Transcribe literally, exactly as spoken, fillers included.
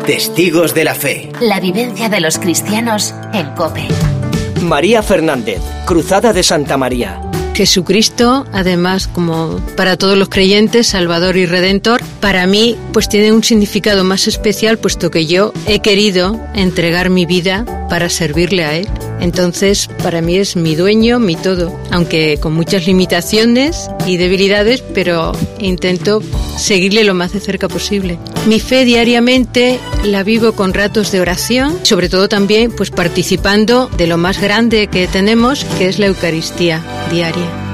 Testigos de la Fe. La vivencia de los cristianos en COPE. María Fernández, Cruzada de Santa María. Jesucristo, además, como para todos los creyentes, Salvador y Redentor, para mí pues tiene un significado más especial, puesto que yo he querido entregar mi vida para servirle a Él. Entonces, para mí es mi dueño, mi todo, aunque con muchas limitaciones y debilidades, pero intento seguirle lo más de cerca posible. Mi fe diariamente la vivo con ratos de oración, sobre todo también pues participando de lo más grande que tenemos, que es la Eucaristía diaria.